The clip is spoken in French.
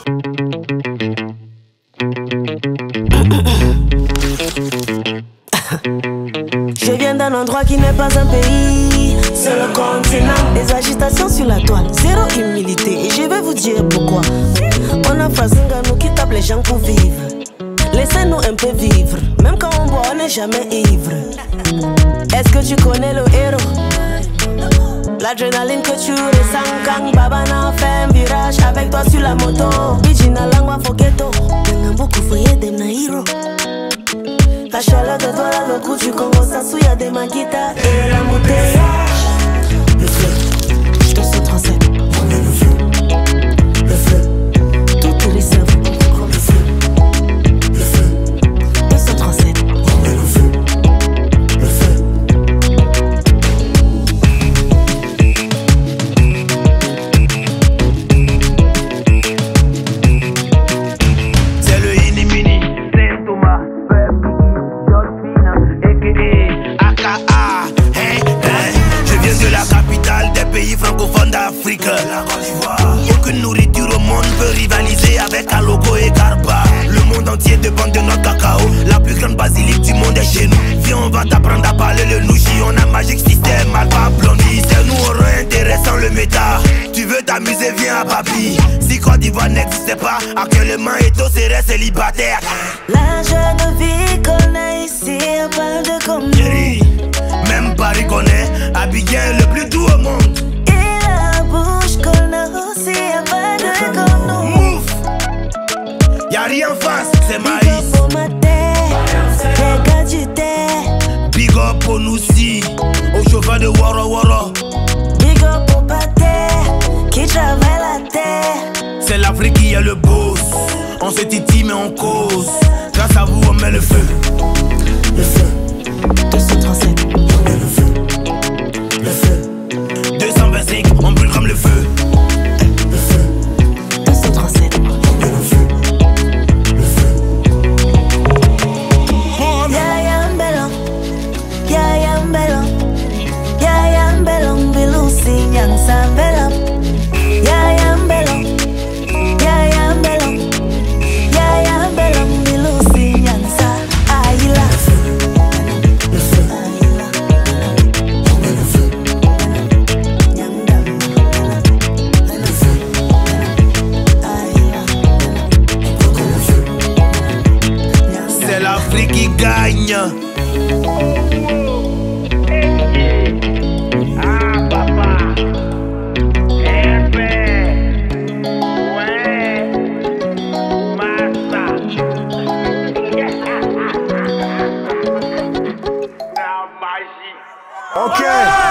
Je viens d'un endroit qui n'est pas un pays, c'est le continent. Des agitations sur la toile, zéro humilité. Et je vais vous dire pourquoi. On a Fazinga, nous qui tape les gens pour vivre. Laissez-nous un peu vivre. Même quand on boit, on n'est jamais ivre. Est-ce que tu connais le héros? L'adrénaline que tu ressens quand Babana fait un virage avec toi sur la moto. Bijina langwa fogeto, beaucoup foyer dem na hero. La chaleur de toi là, le coup du Congo, ça souille des maquitas et l'embouteillage. Le feu, je te saute en scène. On met le feu, le feu. Toutes les cerveaux, le feu, le feu. Je saute en scène. On met le feu, le feu. C'est le Inimini, Saint Thomas, je viens de la capitale des pays francophones d'Afrique, la Côte d'Ivoire. Aucune nourriture au monde peut rivaliser avec Alogo et Garba. Le monde entier dépend de notre cacao. La plus grande basilique du monde est chez nous. Viens, on va t'apprendre à parler le nouchi. On a Magic System, Alpha Blondie. C'est nous, on rend intéressant le méta. Tu veux t'amuser, viens à Papi. Si Côte d'Ivoire n'existait pas, actuellement Eto serait célibataire. La jeune vie qu'on a ici, y'a pas de comme nous. Même Paris connaît Abidjan le plus doux au monde. Et la bouche qu'on a aussi, y'a pas de comme nous. Move, y'a rien en face, c'est Maïs. Big up pour ma terre, les gars du terre. Big up pour nous aussi, au chauffeur de Woro Woro. Big up pour Pater, qui travaille la terre. C'est l'Afrique qui est le boss. On se titille mais on cause. Grâce à vous on met le feu. Le feu, 237, on met le feu. Le feu, 225, on brûle comme le feu. le feu, 237, on met le feu. Le feu. Yaya mbelong, yaya mbelong, yaya mbelong, bilusi nyansa mbelong. Yaya mbelong, yaya mbelong, yaya mbelong, bilusi nyansa aila. Le feu, on met le feu. Le feu, aila. C'est l'Afrique qui gagne. Ah papa, ouais, massa. Ok.